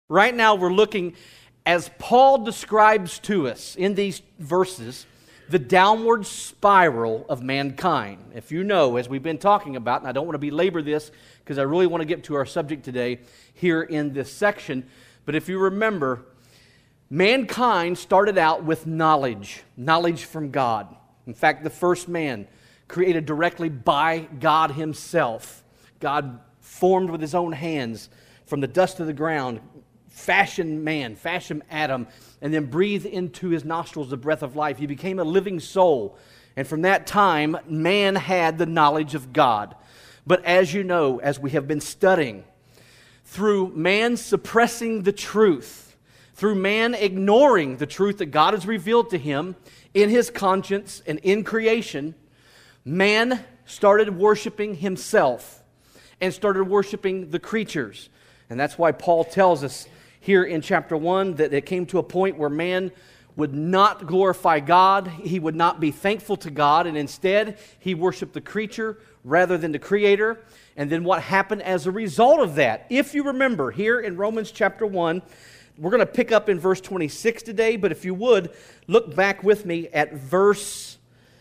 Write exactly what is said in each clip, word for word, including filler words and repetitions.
Right now we're looking, as Paul describes to us in these verses, the downward spiral of mankind. If you know, as we've been talking about, and I don't want to belabor this because I really want to get to our subject today here in this section, but if you remember, mankind started out with knowledge, knowledge from God. In fact, the first man created directly by God himself. God formed with his own hands from the dust of the ground, fashioned man, fashioned Adam, and then breathed into his nostrils the breath of life. He became a living soul. And from that time, man had the knowledge of God. But as you know, as we have been studying, through man suppressing the truth, through man ignoring the truth that God has revealed to him in his conscience and in creation, man started worshiping himself and started worshiping the creatures. And that's why Paul tells us here in chapter one that it came to a point where man would not glorify God, he would not be thankful to God, and instead he worshiped the creature rather than the Creator. And then what happened as a result of that? If you remember, here in Romans chapter one, we're going to pick up in verse twenty-six today, but if you would, look back with me at verse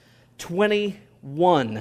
twenty-one.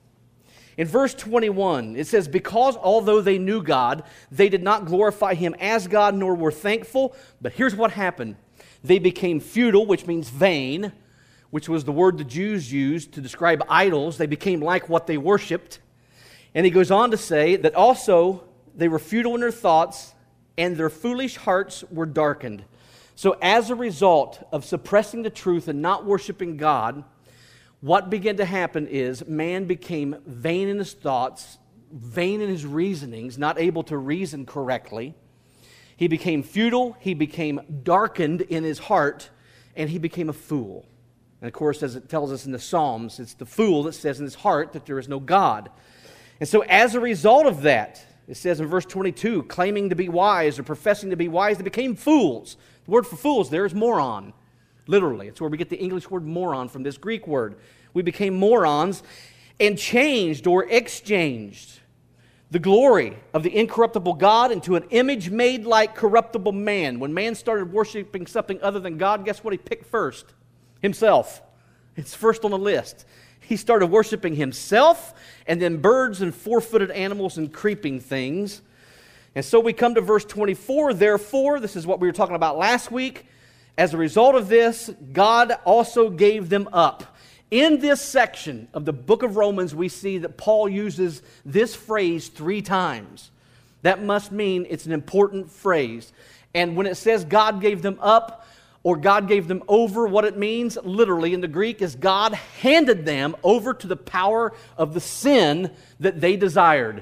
In verse twenty-one, it says, "Because although they knew God, they did not glorify Him as God, nor were thankful." But here's what happened. They became futile, which means vain, which was the word the Jews used to describe idols. They became like what they worshipped. And he goes on to say that also they were futile in their thoughts, and their foolish hearts were darkened. So as a result of suppressing the truth and not worshiping God, what began to happen is man became vain in his thoughts, vain in his reasonings, not able to reason correctly. He became futile, he became darkened in his heart, and he became a fool. And of course, as it tells us in the Psalms, it's the fool that says in his heart that there is no God. And so as a result of that, it says in verse twenty-two, claiming to be wise or professing to be wise, they became fools. The word for fools there is moron. Literally, it's where we get the English word moron from this Greek word. We became morons and changed or exchanged the glory of the incorruptible God into an image made like corruptible man. When man started worshiping something other than God, guess what he picked first? Himself. It's first on the list. He started worshiping himself and then birds and four-footed animals and creeping things. And so we come to verse twenty-four. Therefore, this is what we were talking about last week. As a result of this, God also gave them up. In this section of the book of Romans, we see that Paul uses this phrase three times. That must mean it's an important phrase. And when it says God gave them up or God gave them over, what it means literally in the Greek is God handed them over to the power of the sin that they desired.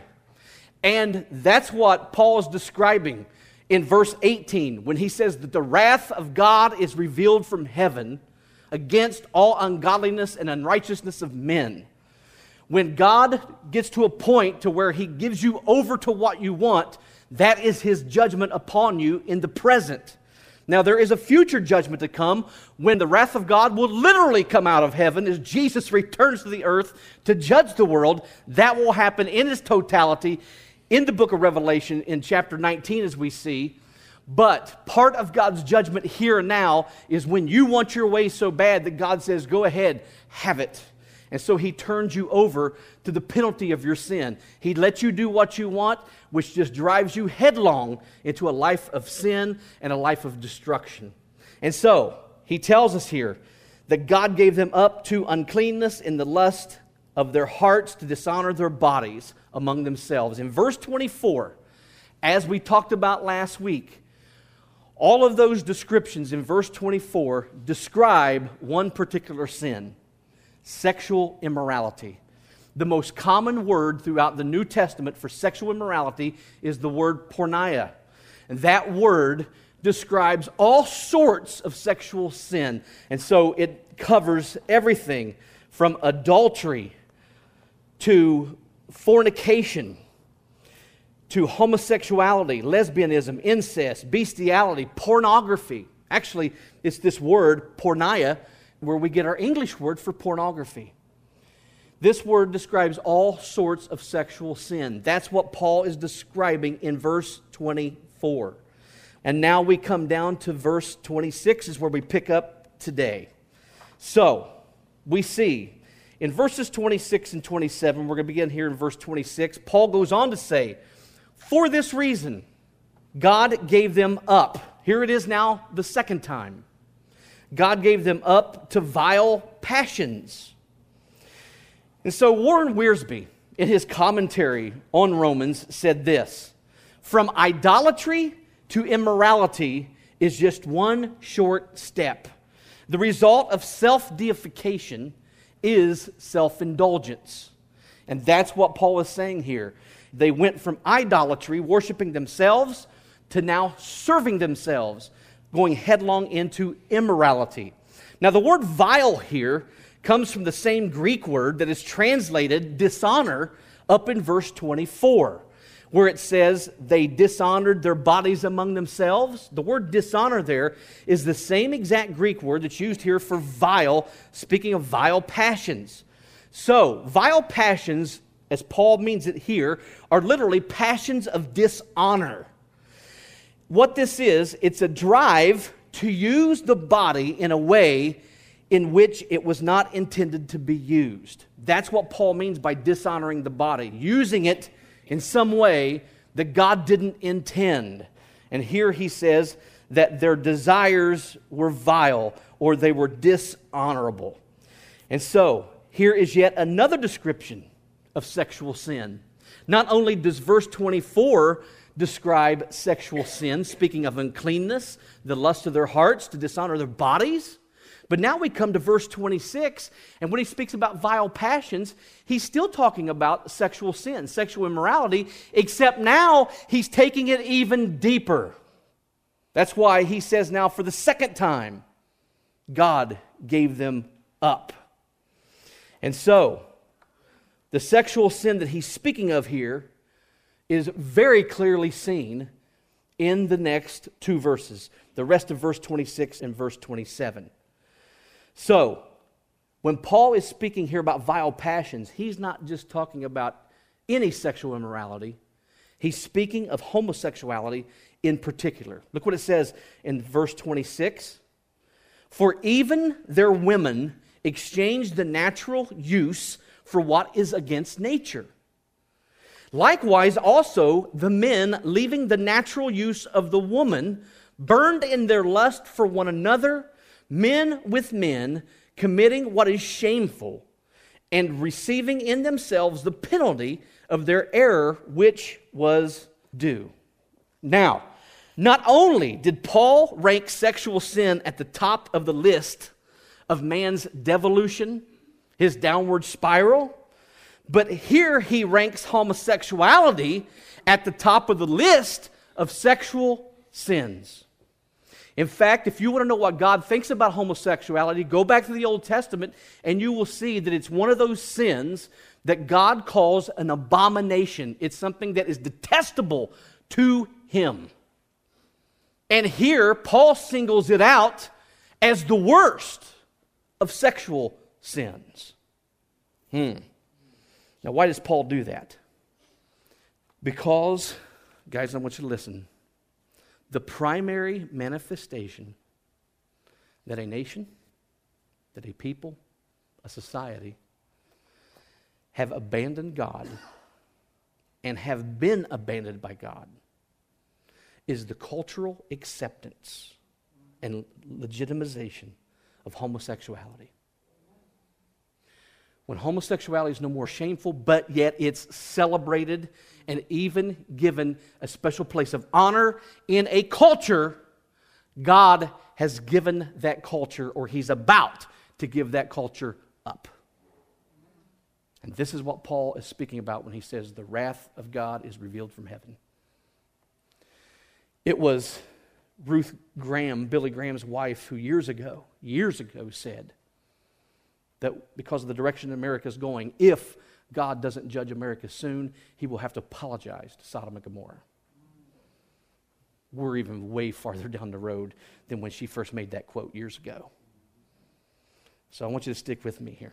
And that's what Paul is describing in verse eighteen, when he says that the wrath of God is revealed from heaven against all ungodliness and unrighteousness of men. When God gets to a point to where He gives you over to what you want, that is His judgment upon you in the present. Now there is a future judgment to come when the wrath of God will literally come out of heaven as Jesus returns to the earth to judge the world. That will happen in its totality in the book of Revelation in chapter nineteen, as we see. But part of God's judgment here and now is when you want your way so bad that God says, go ahead, have it. And so He turns you over to the penalty of your sin. He lets you do what you want, which just drives you headlong into a life of sin and a life of destruction. And so He tells us here that God gave them up to uncleanness in the lust of their hearts to dishonor their bodies among themselves. In verse twenty-four, as we talked about last week, all of those descriptions in verse twenty-four describe one particular sin: sexual immorality. The most common word throughout the New Testament for sexual immorality is the word porneia. And that word describes all sorts of sexual sin. And so it covers everything from adultery to fornication, to homosexuality, lesbianism, incest, bestiality, pornography. Actually, it's this word, porneia, where we get our English word for pornography. This word describes all sorts of sexual sin. That's what Paul is describing in verse twenty-four. And now we come down to verse twenty-six is where we pick up today. So, we see in verses twenty-six and twenty-seven, we're going to begin here in verse twenty-six, Paul goes on to say, for this reason, God gave them up. Here it is now the second time. God gave them up to vile passions. And so Warren Wiersbe, in his commentary on Romans, said this, from idolatry to immorality is just one short step. The result of self-deification is self-indulgence. And that's what Paul is saying here. They went from idolatry, worshiping themselves, to now serving themselves, going headlong into immorality. Now the word vile here comes from the same Greek word that is translated dishonor up in verse twenty-four, where it says they dishonored their bodies among themselves. The word dishonor there is the same exact Greek word that's used here for vile, speaking of vile passions. So, vile passions, as Paul means it here, are literally passions of dishonor. What this is, it's a drive to use the body in a way in which it was not intended to be used. That's what Paul means by dishonoring the body, using it in some way that God didn't intend. And here he says that their desires were vile or they were dishonorable. And so, here is yet another description of sexual sin. Not only does verse twenty-four describe sexual sin, speaking of uncleanness, the lust of their hearts, to dishonor their bodies, but now we come to verse twenty-six, and when he speaks about vile passions, he's still talking about sexual sin, sexual immorality, except now he's taking it even deeper. That's why he says now for the second time, God gave them up. And so, the sexual sin that he's speaking of here is very clearly seen in the next two verses, the rest of verse twenty-six and verse twenty-seven. So, when Paul is speaking here about vile passions, he's not just talking about any sexual immorality. He's speaking of homosexuality in particular. Look what it says in verse twenty-six. For even their women exchanged the natural use for what is against nature. Likewise, also, the men, leaving the natural use of the woman, burned in their lust for one another, men with men, committing what is shameful, and receiving in themselves the penalty of their error which was due. Now, not only did Paul rank sexual sin at the top of the list of man's devolution, his downward spiral, but here he ranks homosexuality at the top of the list of sexual sins. In fact, if you want to know what God thinks about homosexuality, go back to the Old Testament and you will see that it's one of those sins that God calls an abomination. It's something that is detestable to Him. And here, Paul singles it out as the worst of sexual sins. Hmm. Now, why does Paul do that? Because, guys, I want you to listen. The primary manifestation that a nation, that a people, a society have abandoned God and have been abandoned by God is the cultural acceptance and legitimization of homosexuality. When homosexuality is no more shameful, but yet it's celebrated and even given a special place of honor in a culture, God has given that culture, or He's about to give that culture up. And this is what Paul is speaking about when he says the wrath of God is revealed from heaven. It was Ruth Graham, Billy Graham's wife, who years ago, years ago said that because of the direction America is going, if God doesn't judge America soon, He will have to apologize to Sodom and Gomorrah. We're even way farther down the road than when she first made that quote years ago. So I want you to stick with me here.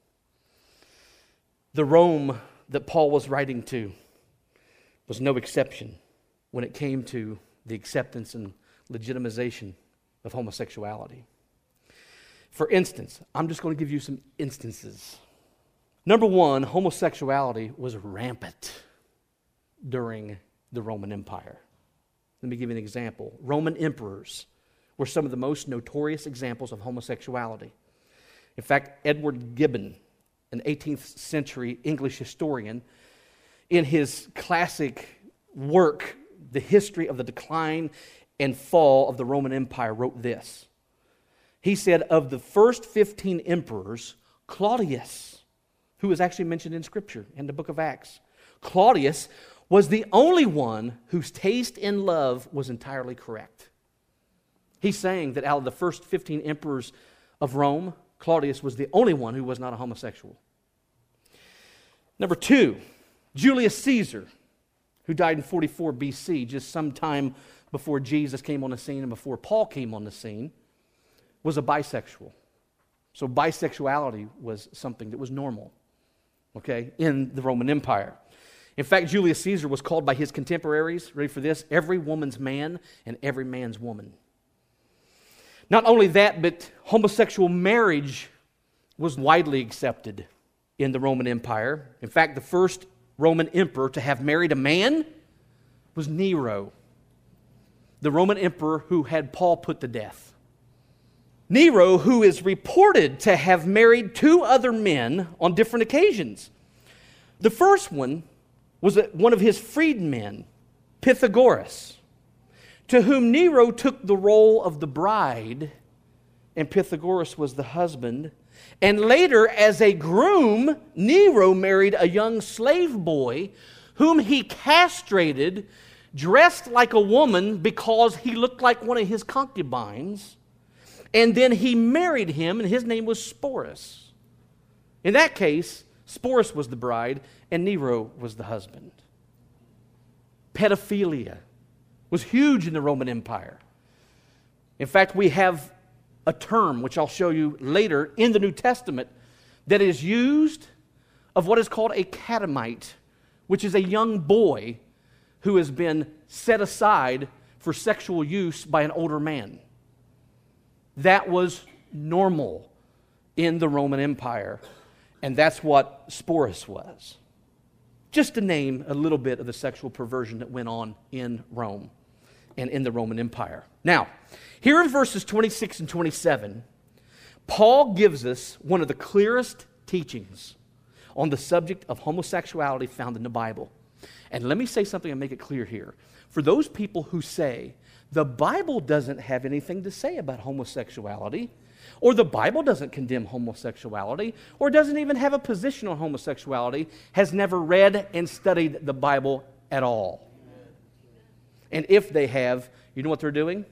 The Rome that Paul was writing to was no exception when it came to the acceptance and legitimization of homosexuality. For instance, I'm just going to give you some instances. Number one, homosexuality was rampant during the Roman Empire. Let me give you an example. Roman emperors were some of the most notorious examples of homosexuality. In fact, Edward Gibbon, an eighteenth century English historian, in his classic work, The History of the Decline and Fall of the Roman Empire, wrote this. He said, of the first fifteen emperors, Claudius, who is actually mentioned in Scripture in the book of Acts, Claudius was the only one whose taste in love was entirely correct. He's saying that out of the first fifteen emperors of Rome, Claudius was the only one who was not a homosexual. Number two, Julius Caesar, who died in forty-four B C, just some time before Jesus came on the scene and before Paul came on the scene, was a bisexual. So bisexuality was something that was normal, okay, in the Roman Empire. In fact, Julius Caesar was called by his contemporaries, ready for this, every woman's man and every man's woman. Not only that, but homosexual marriage was widely accepted in the Roman Empire. In fact, the first Roman emperor to have married a man was Nero, the Roman emperor who had Paul put to death. Nero, who is reported to have married two other men on different occasions. The first one was one of his freedmen, Pythagoras, to whom Nero took the role of the bride, and Pythagoras was the husband. And later, as a groom, Nero married a young slave boy whom he castrated, dressed like a woman because he looked like one of his concubines. And then he married him, and his name was Sporus. In that case, Sporus was the bride, and Nero was the husband. Pedophilia was huge in the Roman Empire. In fact, we have a term, which I'll show you later in the New Testament, that is used of what is called a catamite, which is a young boy who has been set aside for sexual use by an older man. That was normal in the Roman Empire, and that's what Sporus was. Just to name a little bit of the sexual perversion that went on in Rome and in the Roman Empire. Now, here in verses twenty-six and twenty-seven, Paul gives us one of the clearest teachings on the subject of homosexuality found in the Bible. And let me say something and make it clear here. For those people who say, the Bible doesn't have anything to say about homosexuality, or the Bible doesn't condemn homosexuality, or doesn't even have a position on homosexuality, has never read and studied the Bible at all. And if they have, you know what they're doing?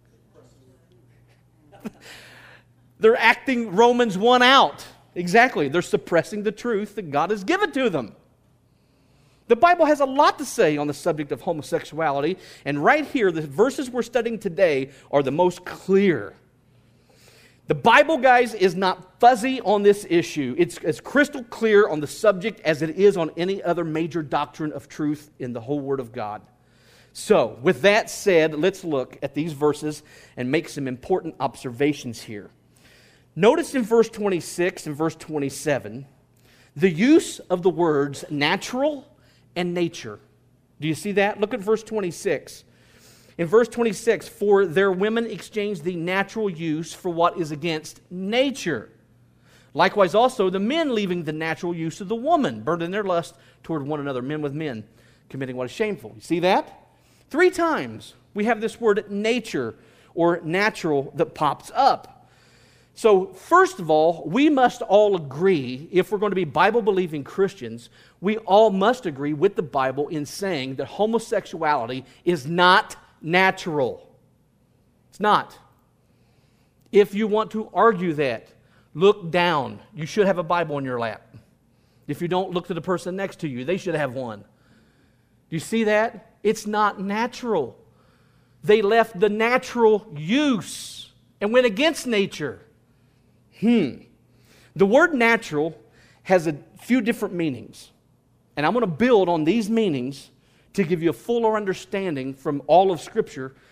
They're acting Romans one out. Exactly. They're suppressing the truth that God has given to them. The Bible has a lot to say on the subject of homosexuality, and right here, the verses we're studying today are the most clear. The Bible, guys, is not fuzzy on this issue. It's as crystal clear on the subject as it is on any other major doctrine of truth in the whole Word of God. So, with that said, let's look at these verses and make some important observations here. Notice in verse twenty-six and verse twenty-seven, the use of the words natural and nature. Do you see that? Look at verse twenty-six. In verse twenty-six, for their women exchange the natural use for what is against nature. Likewise also the men leaving the natural use of the woman, burning their lust toward one another, men with men, committing what is shameful. You see that? Three times we have this word nature or natural that pops up. So first of all, we must all agree, if we're going to be Bible-believing Christians, we all must agree with the Bible in saying that homosexuality is not natural. It's not. If you want to argue that, look down. You should have a Bible in your lap. If you don't, look to the person next to you. They should have one. Do you see that? It's not natural. They left the natural use and went against nature. Hmm. The word natural has a few different meanings. And I'm going to build on these meanings to give you a fuller understanding from all of Scripture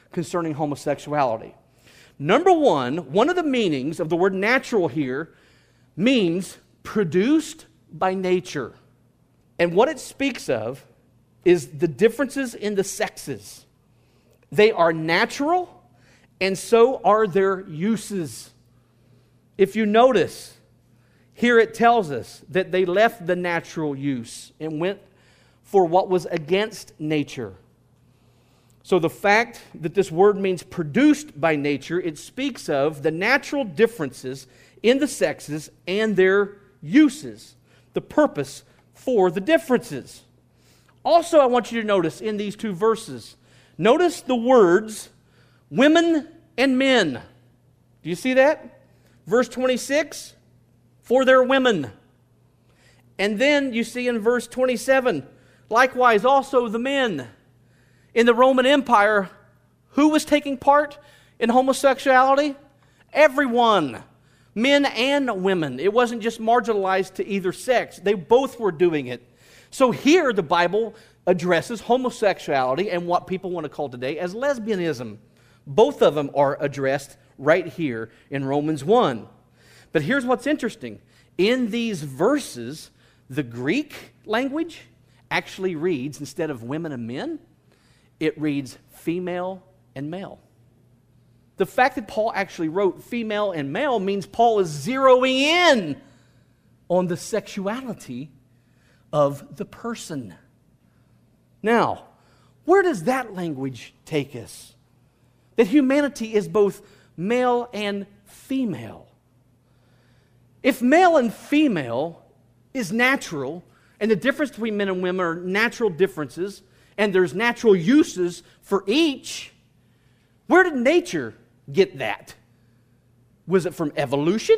concerning homosexuality. Number one, one of the meanings of the word natural here means produced by nature. And what it speaks of is the differences in the sexes. They are natural, and so are their uses. If you notice, here it tells us that they left the natural use and went for what was against nature. So the fact that this word means produced by nature, it speaks of the natural differences in the sexes and their uses, the purpose for the differences. Also, I want you to notice in these two verses, notice the words women and men. Do you see that? Verse twenty-six, for their women. And then you see in verse twenty-seven, likewise also the men. In the Roman Empire, who was taking part in homosexuality? Everyone. Men and women. It wasn't just marginalized to either sex. They both were doing it. So here the Bible addresses homosexuality and what people want to call today as lesbianism. Both of them are addressed right here in Romans one. But here's what's interesting. In these verses, the Greek language actually reads, instead of women and men, it reads female and male. The fact that Paul actually wrote female and male means Paul is zeroing in on the sexuality of the person. Now, where does that language take us? That humanity is both male and female. If male and female is natural, and the difference between men and women are natural differences, and there's natural uses for each, where did nature get that? Was it from evolution?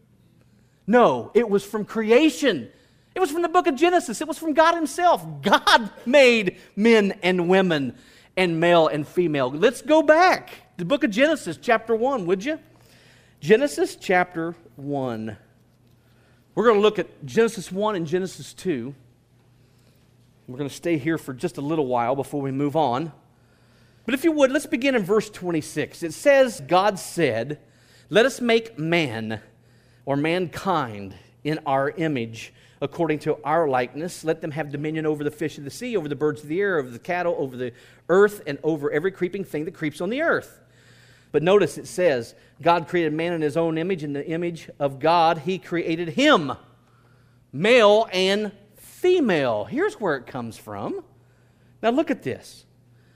No, it was from creation. It was from the book of Genesis. It was from God himself. God made men and women and male and female. Let's go back. The book of Genesis, chapter one, would you? Genesis chapter one. We're going to look at Genesis one and Genesis two. We're going to stay here for just a little while before we move on. But if you would, let's begin in verse twenty-six. It says, God said, let us make man, or mankind, in our image, according to our likeness. Let them have dominion over the fish of the sea, over the birds of the air, over the cattle, over the earth, and over every creeping thing that creeps on the earth. But notice it says, God created man in his own image. In the image of God, he created him, male and female. Here's where it comes from. Now look at this.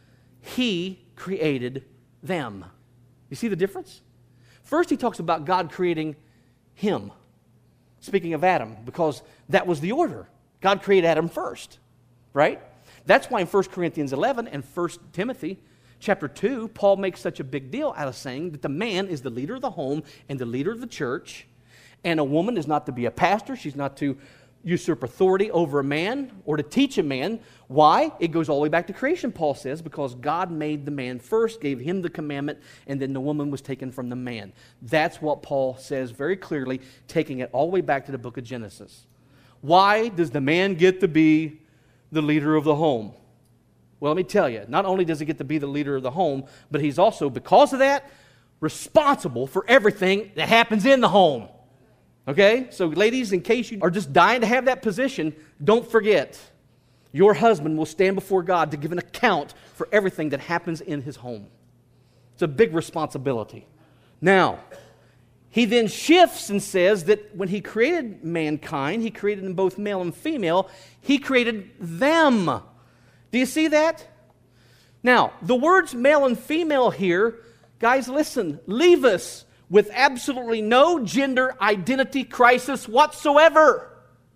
He created them. You see the difference? First, he talks about God creating him. Speaking of Adam, because that was the order. God created Adam first, right? That's why in First Corinthians eleven and First Timothy chapter two, Paul makes such a big deal out of saying that the man is the leader of the home and the leader of the church, and a woman is not to be a pastor. She's not to usurp authority over a man or to teach a man. Why? It goes all the way back to creation, Paul says, because God made the man first, gave him the commandment, and then the woman was taken from the man. That's what Paul says very clearly, taking it all the way back to the book of Genesis. Why does the man get to be the leader of the home? Well, let me tell you, not only does he get to be the leader of the home, but he's also, because of that, responsible for everything that happens in the home. Okay? So ladies, in case you are just dying to have that position, don't forget, your husband will stand before God to give an account for everything that happens in his home. It's a big responsibility. Now, he then shifts and says that when he created mankind, he created them both male and female, he created them. Do you see that? Now, the words male and female here, guys, listen, leave us with absolutely no gender identity crisis whatsoever.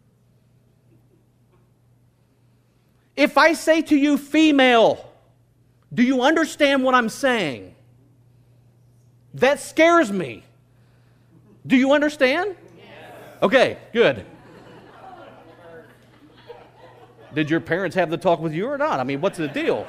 If I say to you female, do you understand what I'm saying? That scares me. Do you understand? Yes. Okay, good. Did your parents have the talk with you or not? I mean, what's the deal?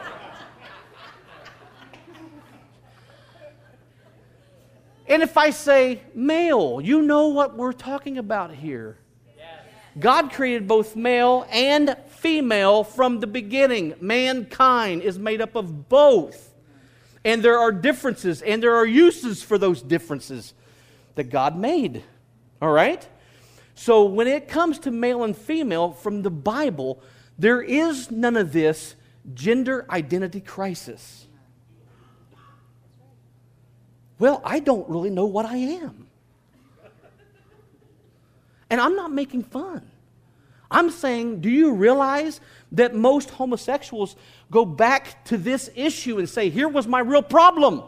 And if I say male, you know what we're talking about here. Yes. God created both male and female from the beginning. Mankind is made up of both. And there are differences, and there are uses for those differences that God made. All right? So when it comes to male and female from the Bible, there is none of this gender identity crisis. Well, I don't really know what I am. And I'm not making fun. I'm saying, do you realize that most homosexuals go back to this issue and say, here was my real problem?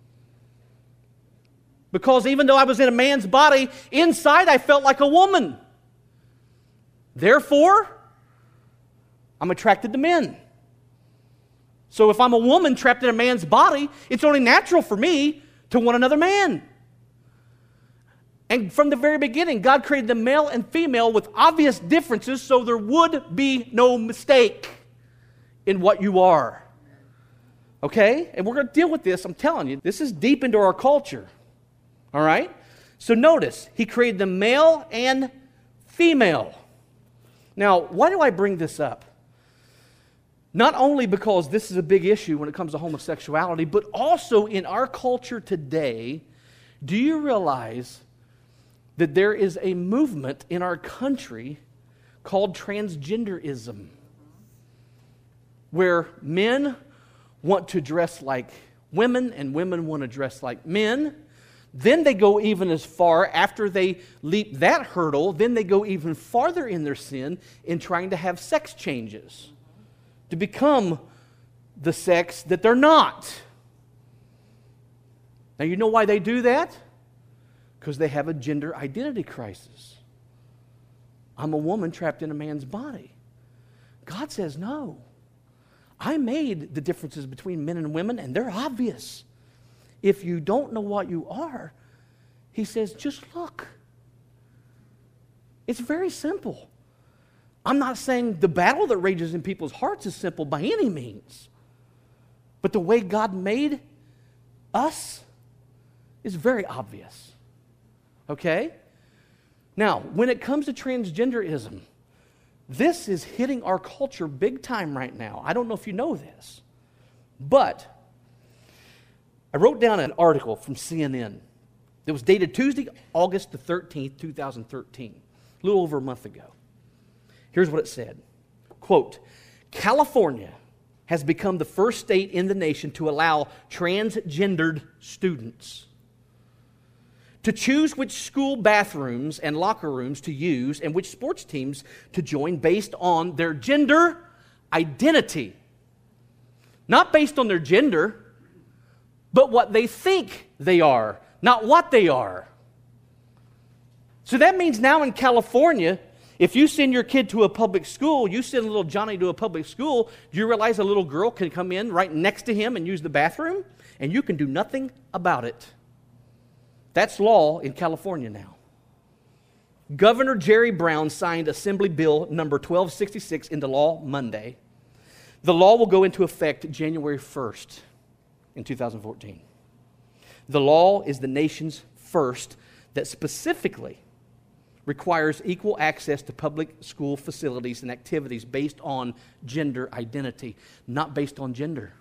Because even though I was in a man's body, inside I felt like a woman. Therefore, I'm attracted to men. So if I'm a woman trapped in a man's body, it's only natural for me to want another man. And from the very beginning, God created the male and female with obvious differences so there would be no mistake in what you are. Okay? And we're going to deal with this, I'm telling you. This is deep into our culture. All right? So notice, He created the male and female. Now, why do I bring this up? Not only because this is a big issue when it comes to homosexuality, but also in our culture today, do you realize that there is a movement in our country called transgenderism, where men want to dress like women and women want to dress like men. Then they go even as far, after they leap that hurdle, then they go even farther in their sin in trying to have sex changes to become the sex that they're not. Now, you know why they do that? Because they have a gender identity crisis. I'm a woman trapped in a man's body. God says, no. I made the differences between men and women, and they're obvious. If you don't know what you are, He says, just look. It's very simple. I'm not saying the battle that rages in people's hearts is simple by any means. But the way God made us is very obvious. Okay? Now, when it comes to transgenderism, this is hitting our culture big time right now. I don't know if you know this, but I wrote down an article from C N N that was dated Tuesday, August the thirteenth, two thousand thirteen, a little over a month ago. Here's what it said. Quote, California has become the first state in the nation to allow transgendered students to choose which school bathrooms and locker rooms to use and which sports teams to join based on their gender identity. Not based on their gender, but what they think they are, not what they are. So that means now in California, if you send your kid to a public school, you send little Johnny to a public school, do you realize a little girl can come in right next to him and use the bathroom? And you can do nothing about it. That's law in California now. Governor Jerry Brown signed Assembly Bill number twelve sixty-six into law Monday. The law will go into effect January first in two thousand fourteen. The law is the nation's first that specifically requires equal access to public school facilities and activities based on gender identity, not based on gender.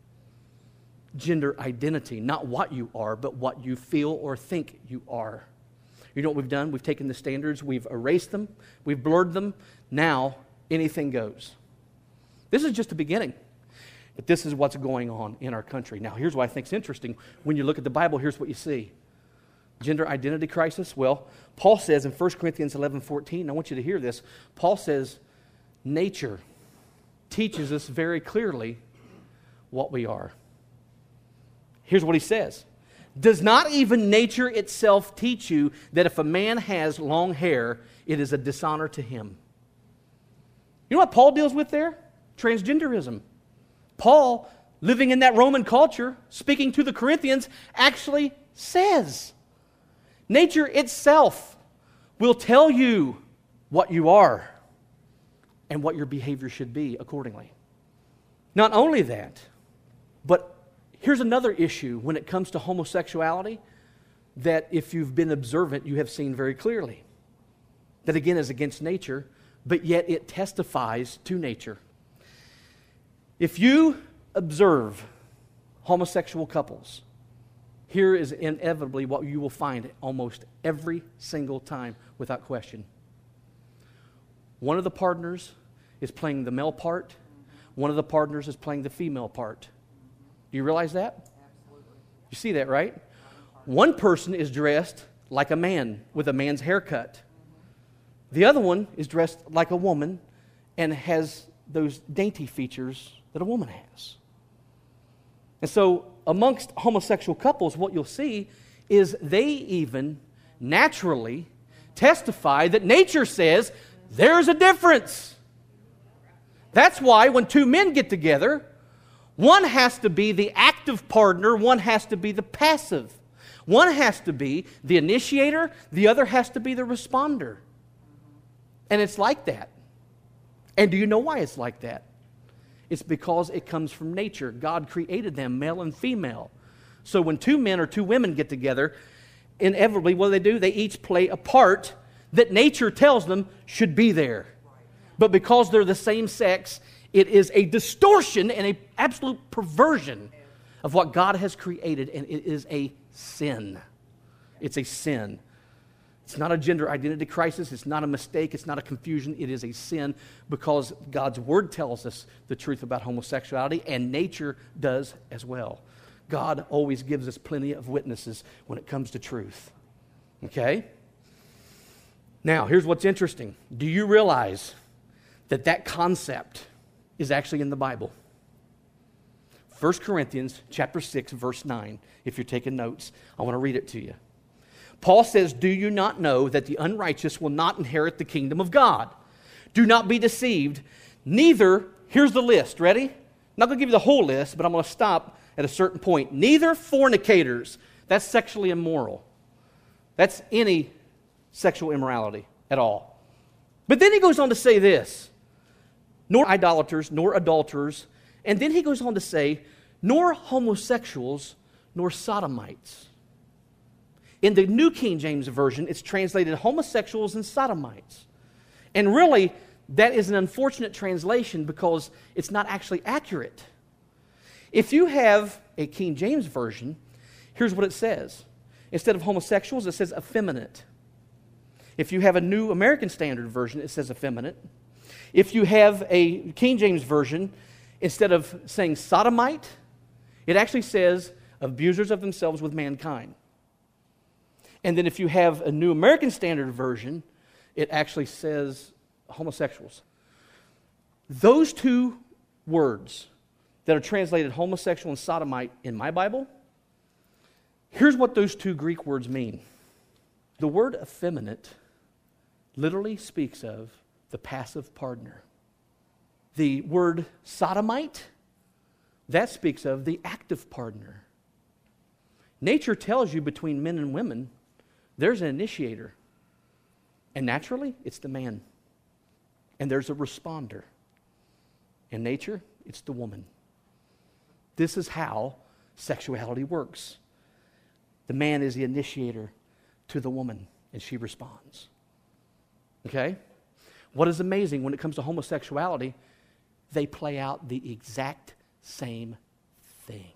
Gender identity, not what you are, but what you feel or think you are. You know what we've done? We've taken the standards, we've erased them, we've blurred them. Now, anything goes. This is just the beginning. But this is what's going on in our country. Now, here's what I think is interesting. When you look at the Bible, here's what you see. Gender identity crisis. Well, Paul says in First Corinthians eleven fourteen, I want you to hear this. Paul says, nature teaches us very clearly what we are. Here's what he says. Does not even nature itself teach you that if a man has long hair, it is a dishonor to him? You know what Paul deals with there? Transgenderism. Paul, living in that Roman culture, speaking to the Corinthians, actually says, nature itself will tell you what you are and what your behavior should be accordingly. Not only that, but here's another issue when it comes to homosexuality that if you've been observant, you have seen very clearly. That again is against nature, but yet it testifies to nature. If you observe homosexual couples, here is inevitably what you will find almost every single time without question. One of the partners is playing the male part. One of the partners is playing the female part. Do you realize that? Absolutely. You see that, right? One person is dressed like a man with a man's haircut. The other one is dressed like a woman and has those dainty features that a woman has. And so amongst homosexual couples, what you'll see is they even naturally testify that nature says there's a difference. That's why when two men get together, one has to be the active partner, one has to be the passive. One has to be the initiator, the other has to be the responder. And it's like that. And do you know why it's like that? It's because it comes from nature. God created them, male and female. So when two men or two women get together, inevitably what do they do? They each play a part that nature tells them should be there. But because they're the same sex, it is a distortion and an absolute perversion of what God has created, and it is a sin. It's a sin. It's not a gender identity crisis. It's not a mistake. It's not a confusion. It is a sin because God's Word tells us the truth about homosexuality, and nature does as well. God always gives us plenty of witnesses when it comes to truth. Okay? Now, here's what's interesting. Do you realize that that concept is actually in the Bible? First Corinthians chapter six, verse nine. If you're taking notes, I want to read it to you. Paul says, "Do you not know that the unrighteous will not inherit the kingdom of God? Do not be deceived. Neither," here's the list, ready? I'm not going to give you the whole list, but I'm going to stop at a certain point. "Neither fornicators," that's sexually immoral. That's any sexual immorality at all. But then he goes on to say this, "Nor idolaters, nor adulterers," and then he goes on to say, "nor homosexuals, nor sodomites." In the New King James Version, it's translated homosexuals and sodomites. And really, that is an unfortunate translation because it's not actually accurate. If you have a King James Version, here's what it says. Instead of homosexuals, it says effeminate. If you have a New American Standard Version, it says effeminate. If you have a King James Version, instead of saying sodomite, it actually says abusers of themselves with mankind. And then if you have a New American Standard Version, it actually says homosexuals. Those two words that are translated homosexual and sodomite in my Bible, here's what those two Greek words mean. The word effeminate literally speaks of the passive partner. The word sodomite, that speaks of the active partner. Nature tells you between men and women, there's an initiator. And naturally, it's the man. And there's a responder. In nature, it's the woman. This is how sexuality works. The man is the initiator to the woman, and she responds. Okay? What is amazing when it comes to homosexuality, they play out the exact same thing.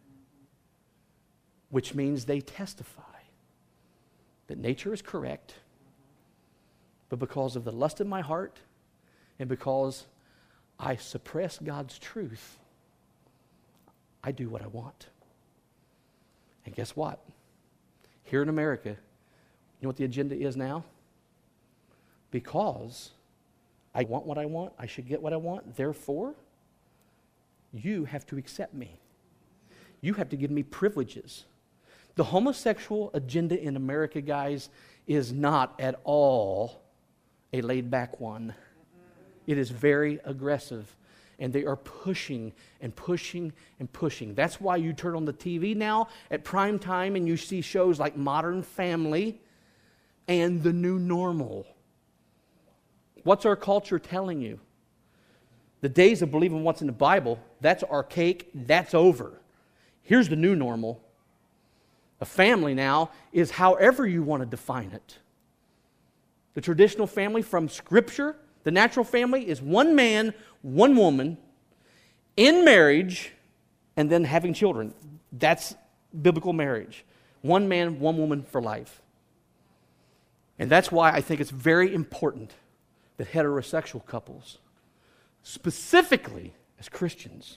Which means they testify that nature is correct, but because of the lust in my heart and because I suppress God's truth, I do what I want. And guess what? Here in America, you know what the agenda is now? Because I want what I want, I should get what I want, therefore, you have to accept me. You have to give me privileges. The homosexual agenda in America, guys, is not at all a laid-back one. It is very aggressive, and they are pushing and pushing and pushing. That's why you turn on the T V now at prime time and you see shows like Modern Family and The New Normal. What's our culture telling you? The days of believing what's in the Bible, that's archaic, that's over. Here's the new normal. A family now is however you want to define it. The traditional family from Scripture, the natural family is one man, one woman, in marriage, and then having children. That's biblical marriage. One man, one woman for life. And that's why I think it's very important that heterosexual couples, specifically as Christians,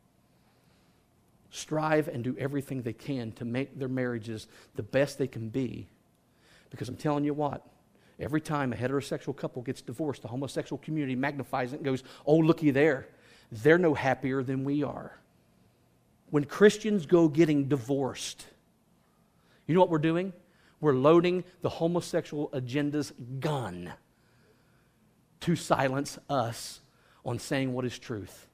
strive and do everything they can to make their marriages the best they can be. Because I'm telling you what, every time a heterosexual couple gets divorced, the homosexual community magnifies it and goes, oh, looky there. They're no happier than we are. When Christians go getting divorced, you know what we're doing? We're loading the homosexual agenda's gun to silence us on saying what is truth.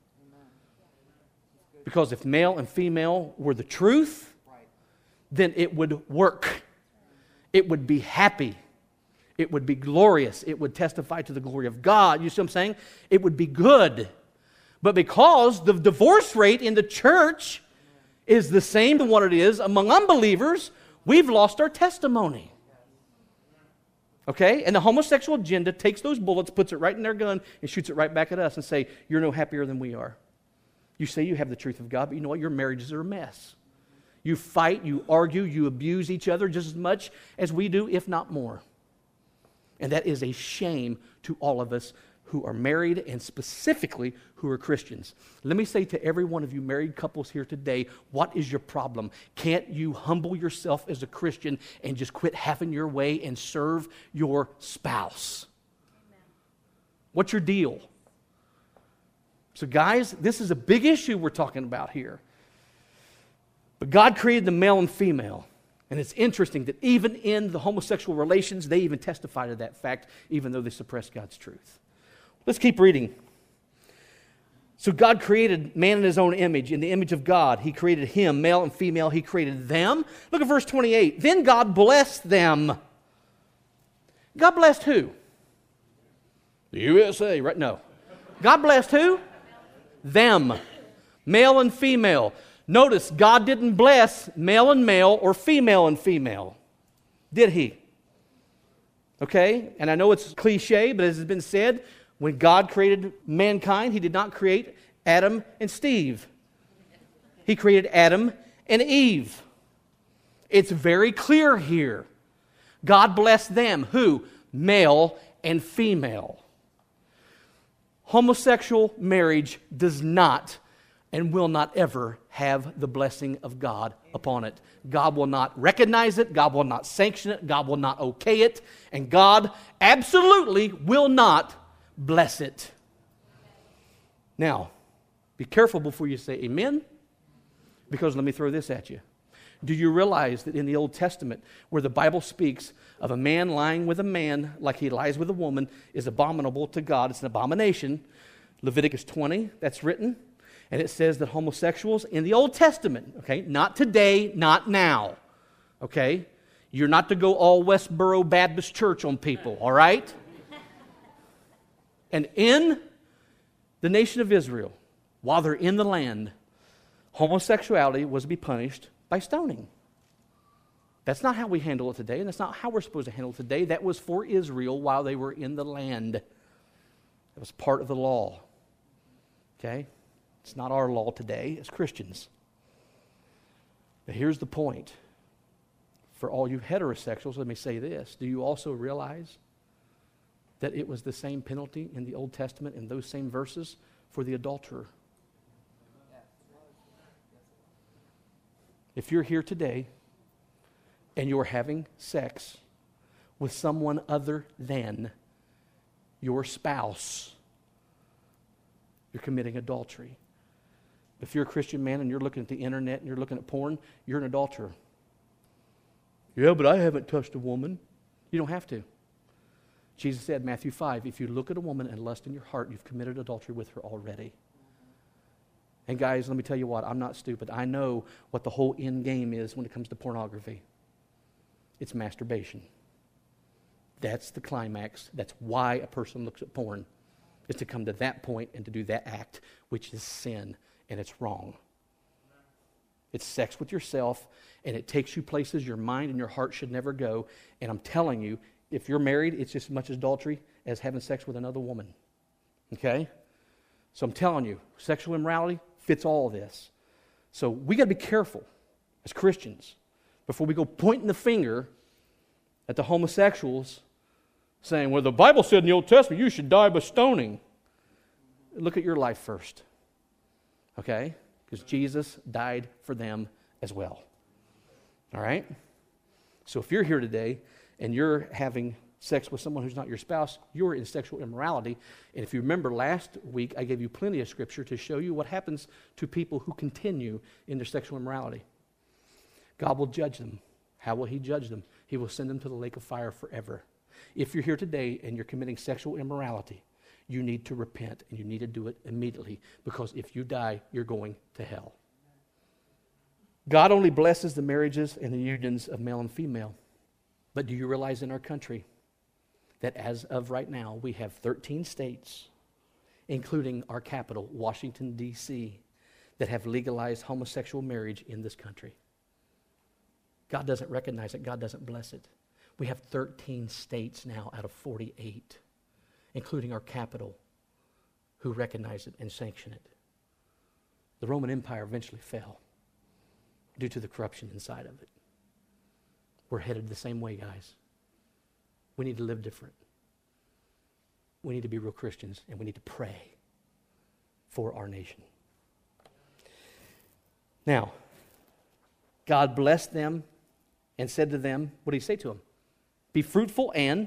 Because if male and female were the truth, then it would work. It would be happy. It would be glorious. It would testify to the glory of God. You see what I'm saying? It would be good. But because the divorce rate in the church is the same to what it is among unbelievers, we've lost our testimony. Okay? And the homosexual agenda takes those bullets, puts it right in their gun, and shoots it right back at us and say, you're no happier than we are. You say you have the truth of God, but you know what? Your marriages are a mess. You fight, you argue, you abuse each other just as much as we do, if not more. And that is a shame to all of us who are married and specifically who are Christians. Let me say to every one of you married couples here today, what is your problem? Can't you humble yourself as a Christian and just quit having your way and serve your spouse? Amen. What's your deal? So guys, this is a big issue we're talking about here. But God created the male and female. And it's interesting that even in the homosexual relations, they even testify to that fact, even though they suppress God's truth. Let's keep reading. So God created man in his own image. In the image of God, he created him, male and female, he created them. Look at verse twenty-eight. Then God blessed them. God blessed who? The U S A, right? No. God blessed who? Them. Male and female. Notice, God didn't bless male and male or female and female. Did he? Okay? And I know it's cliche, but as has been said, when God created mankind, he did not create Adam and Steve. He created Adam and Eve. It's very clear here. God blessed them. Who? Male and female. Homosexual marriage does not and will not ever have the blessing of God upon it. God will not recognize it. God will not sanction it. God will not okay it. And God absolutely will not bless it. Now, be careful before you say amen, because let me throw this at you. Do you realize that in the Old Testament, where the Bible speaks of a man lying with a man like he lies with a woman is abominable to God? It's an abomination. Leviticus twenty, that's written. And it says that homosexuals in the Old Testament, okay, not today, not now, okay? You're not to go all Westboro Baptist Church on people, all right? And in the nation of Israel, while they're in the land, homosexuality was to be punished by stoning. That's not how we handle it today, and that's not how we're supposed to handle it today. That was for Israel while they were in the land. That was part of the law, okay? It's not our law today as Christians. But here's the point. For all you heterosexuals, let me say this. Do you also realize that it was the same penalty in the Old Testament in those same verses for the adulterer? If you're here today and you're having sex with someone other than your spouse, you're committing adultery. If you're a Christian man and you're looking at the internet and you're looking at porn, you're an adulterer. Yeah, but I haven't touched a woman. You don't have to. Jesus said, Matthew five, if you look at a woman and lust in your heart, you've committed adultery with her already. And guys, let me tell you what, I'm not stupid. I know what the whole end game is when it comes to pornography. It's masturbation. That's the climax. That's why a person looks at porn. It's to come to that point and to do that act, which is sin. And it's wrong. It's sex with yourself, and it takes you places your mind and your heart should never go. And I'm telling you, if you're married, it's just as much adultery as having sex with another woman. Okay? So I'm telling you, sexual immorality fits all of this. So we got to be careful as Christians before we go pointing the finger at the homosexuals saying, well, the Bible said in the Old Testament you should die by stoning. Look at your life first, okay? Because Jesus died for them as well, all right? So if you're here today and you're having sex with someone who's not your spouse, you're in sexual immorality. And if you remember last week, I gave you plenty of scripture to show you what happens to people who continue in their sexual immorality. God will judge them. How will He judge them? He will send them to the lake of fire forever. If you're here today and you're committing sexual immorality, you need to repent, and you need to do it immediately, because if you die, you're going to hell. God only blesses the marriages and the unions of male and female. But do you realize in our country that as of right now, we have thirteen states, including our capital, Washington, D C, that have legalized homosexual marriage in this country? God doesn't recognize it. God doesn't bless it. We have thirteen states now out of forty-eight, including our capital, who recognize it and sanction it. The Roman Empire eventually fell due to the corruption inside of it. We're headed the same way, guys. We need to live different. We need to be real Christians, and we need to pray for our nation. Now, God blessed them and said to them, what did He say to them? Be fruitful and...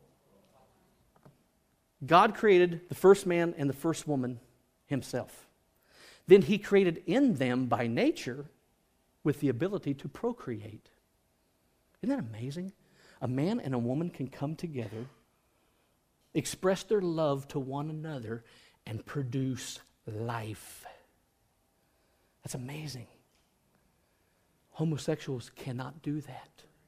God created the first man and the first woman Himself. Then He created in them by nature with the ability to procreate. Isn't that amazing? A man and a woman can come together, express their love to one another, and produce life. That's amazing. Homosexuals cannot do that.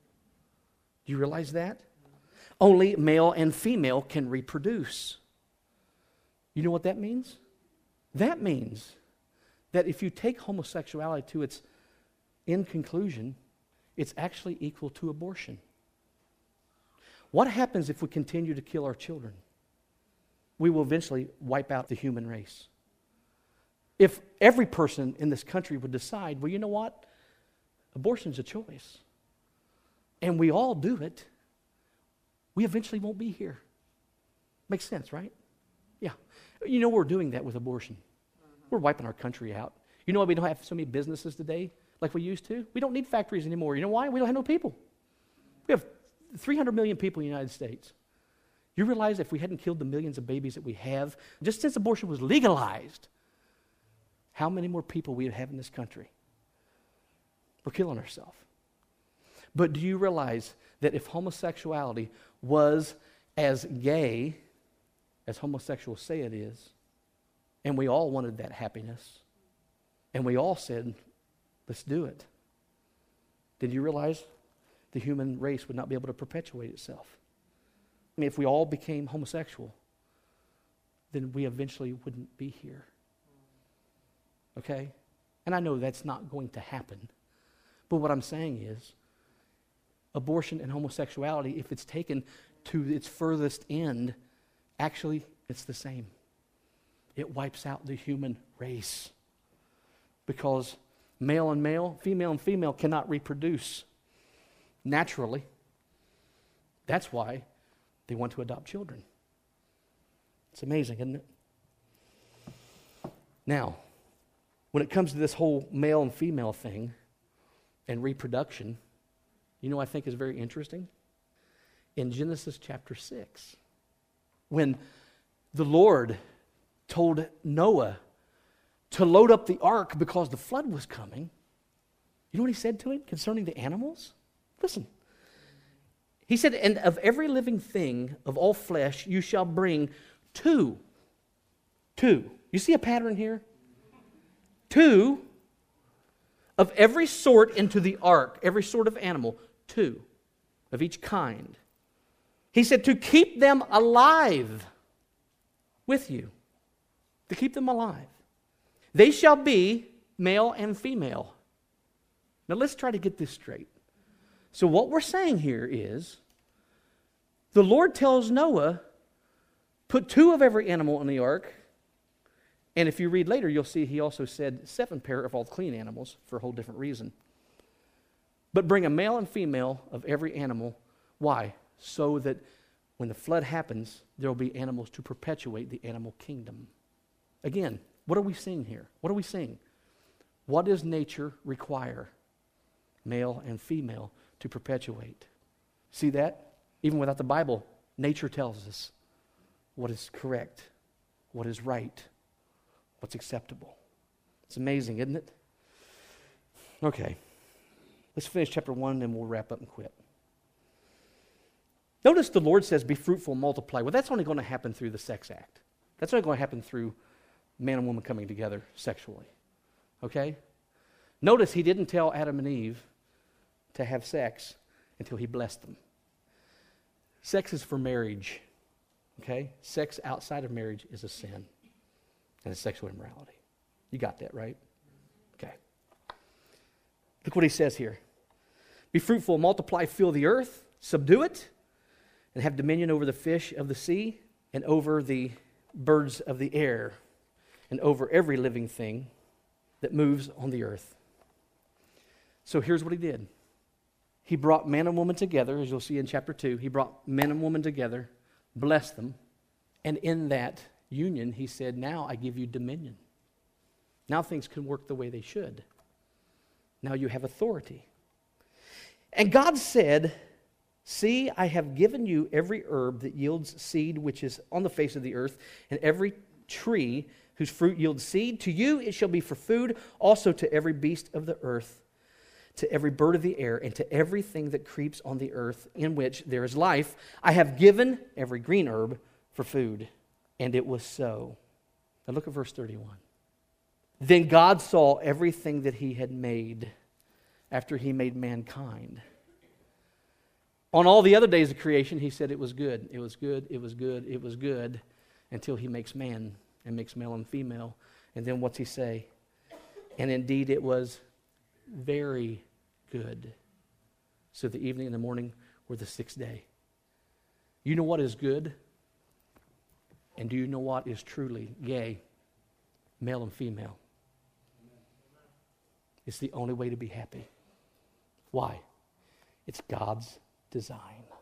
Do you realize that? Only male and female can reproduce. You know what that means? That means that if you take homosexuality to its end conclusion, it's actually equal to abortion. What happens if we continue to kill our children? We will eventually wipe out the human race. If every person in this country would decide, well, you know what? Abortion's a choice, and we all do it, we eventually won't be here. Makes sense, right? Yeah. You know we're doing that with abortion. We're wiping our country out. You know why we don't have so many businesses today like we used to? We don't need factories anymore. You know why? We don't have no people. We have three hundred million people in the United States. You realize if we hadn't killed the millions of babies that we have, just since abortion was legalized, how many more people we would have in this country? We're killing ourselves. But do you realize that if homosexuality was as gay as homosexuals say it is, and we all wanted that happiness, and we all said, let's do it, did you realize the human race would not be able to perpetuate itself? I mean, if we all became homosexual, then we eventually wouldn't be here. Okay? And I know that's not going to happen. But what I'm saying is, abortion and homosexuality, if it's taken to its furthest end, actually it's the same. It wipes out the human race. Because male and male, female and female cannot reproduce naturally. That's why they want to adopt children. It's amazing, isn't it? Now, when it comes to this whole male and female thing and reproduction, you know what I think is very interesting? In Genesis chapter six, when the Lord told Noah to load up the ark because the flood was coming, you know what He said to him concerning the animals? Listen. He said, and of every living thing of all flesh you shall bring two. Two. You see a pattern here? Two of every sort into the ark, every sort of animal, two of each kind. He said to keep them alive with you. To keep them alive. They shall be male and female. Now let's try to get this straight. So what we're saying here is, the Lord tells Noah, put two of every animal in the ark, And if you read later, you'll see he also said seven pair of all clean animals for a whole different reason. But bring a male and female of every animal. Why? So that when the flood happens, there will be animals to perpetuate the animal kingdom. Again, what are we seeing here? What are we seeing? What does nature require? Male and female to perpetuate. See that? Even without the Bible, nature tells us what is correct, what is right, what's acceptable. It's amazing, isn't it? Okay. Let's finish chapter one and we'll wrap up and quit. Notice the Lord says, be fruitful, multiply. Well, that's only going to happen through the sex act. That's only going to happen through man and woman coming together sexually. Okay? Notice he didn't tell Adam and Eve to have sex until he blessed them. Sex is for marriage. Okay? Sex outside of marriage is a sin. And it's sexual immorality. You got that, right? Okay. Look what he says here. Be fruitful, multiply, fill the earth, subdue it, and have dominion over the fish of the sea, and over the birds of the air, and over every living thing that moves on the earth. So here's what he did. He brought man and woman together, as you'll see in chapter two. He brought man and woman together, blessed them, and in that union, he said, now I give you dominion. Now things can work the way they should. Now you have authority. And God said, see, I have given you every herb that yields seed which is on the face of the earth, and every tree whose fruit yields seed. To you it shall be for food, also to every beast of the earth, to every bird of the air, and to everything that creeps on the earth in which there is life. I have given every green herb for food. And it was so. Now look at verse thirty-one. Then God saw everything that he had made after he made mankind. On all the other days of creation, he said it was good. It was good, it was good, it was good, until he makes man and makes male and female. And then what's he say? And indeed it was very good. So the evening and the morning were the sixth day. You know what is good? And do you know what is truly gay? Male and female. It's the only way to be happy. Why? It's God's design.